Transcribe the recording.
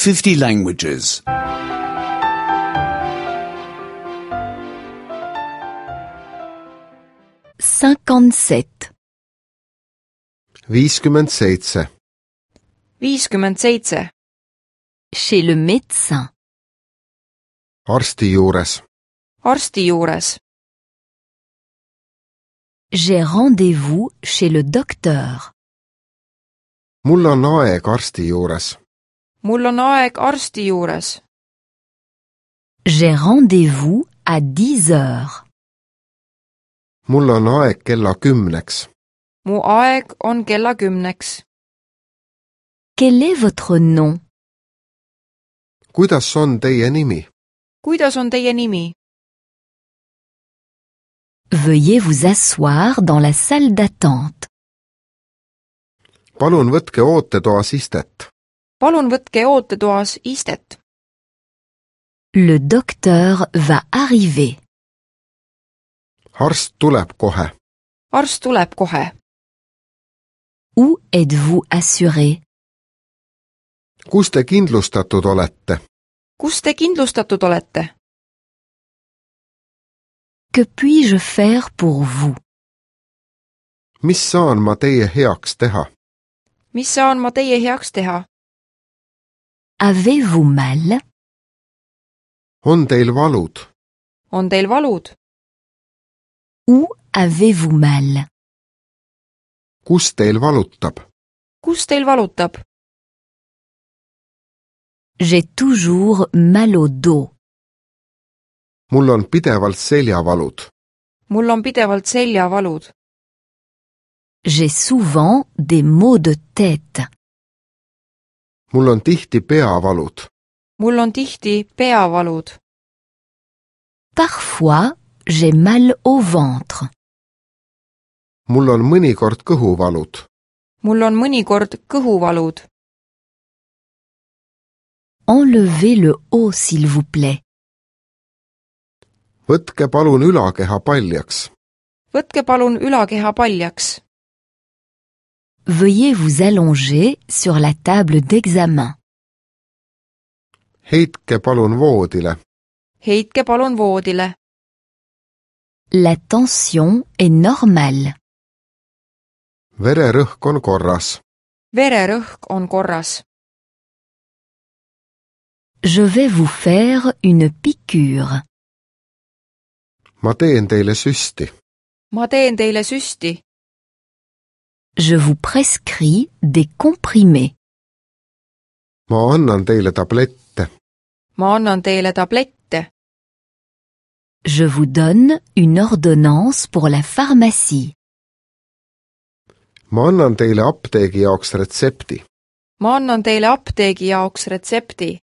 50 languages. 57. 57. 57. Chez le médecin. Arsti juures. Arsti juures. J'ai rendez-vous chez le docteur. Mul on aeg arsti juures. Mul on aeg arsti juures. J'ai rendez-vous à 10 heures. Mul on aeg kella 10-ks. Mu aeg on kella 10-ks. Quel est votre nom? Kuidas on teie nimi? Kuidas on teie nimi? Veuillez vous asseoir dans la salle d'attente. Palun võtke ootetoas istet. Palun võtke ootetoas istet. Le docteur va arriver. Arst tuleb kohe. Arst tuleb kohe. Où êtes-vous assuré? Kus te kindlustatud olete? Kus te kindlustatud olete? Que puis-je faire pour vous? Mis saan ma teie heaks teha? Mis saan ma teie heaks teha? Avez-vous mal? On teil valud? On teil valud? Où avez-vous mal? Kus teil valutab? Kus teil valutab? J'ai toujours mal au dos. Mul on pidevalt seljavalud. Mul on pidevalt seljavalud. J'ai souvent des maux de tête. Mul on tihti peavalud. Mul on tihti peavalud. Parfois, j'ai mal au ventre. Mul on mõnikord kõhuvalud. Mul on mõnikord kõhuvalud. Enlevez le haut, s'il vous plaît. Võtke palun ülakeha paljaks. Võtke palun ülakeha paljaks. Veuillez vous allonger sur la table d'examen. Heitke palun voodile. Heitke palun voodile. La tension est normale. Vererõhk on korras. Vererõhk on korras. Je vais vous faire une piqûre. Ma teen teile süsti. Ma teen teile süsti. Je vous prescris des comprimés. Ma annan teile tablette. Ma annan teile tablette. Je vous donne une ordonnance pour la pharmacie. Ma annan teile apteegi jaoks retsepti. Ma annan teile apteegi jaoks retsepti.